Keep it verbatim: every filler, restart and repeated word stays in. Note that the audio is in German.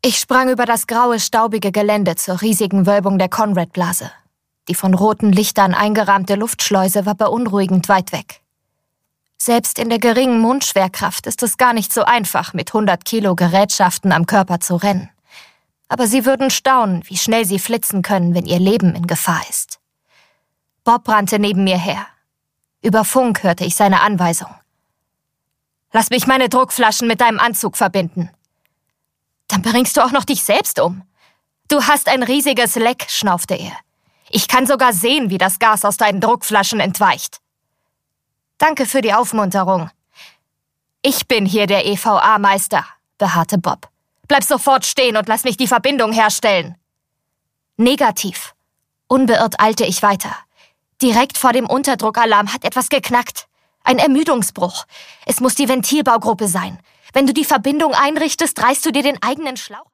Ich sprang über das graue, staubige Gelände zur riesigen Wölbung der Conrad-Blase. Die von roten Lichtern eingerahmte Luftschleuse war beunruhigend weit weg. Selbst in der geringen Mundschwerkraft ist es gar nicht so einfach, mit hundert Kilo Gerätschaften am Körper zu rennen. Aber Sie würden staunen, wie schnell Sie flitzen können, wenn Ihr Leben in Gefahr ist. Bob rannte neben mir her. Über Funk hörte ich seine Anweisung. »Lass mich meine Druckflaschen mit deinem Anzug verbinden.« »Dann bringst du auch noch dich selbst um.« »Du hast ein riesiges Leck«, schnaufte er. »Ich kann sogar sehen, wie das Gas aus deinen Druckflaschen entweicht.« »Danke für die Aufmunterung.« »Ich bin hier der E V A-Meister«, beharrte Bob. »Bleib sofort stehen und lass mich die Verbindung herstellen.« Negativ. Unbeirrt eilte ich weiter. Direkt vor dem Unterdruckalarm hat etwas geknackt. Ein Ermüdungsbruch. Es muss die Ventilbaugruppe sein. Wenn du die Verbindung einrichtest, reißt du dir den eigenen Schlauch.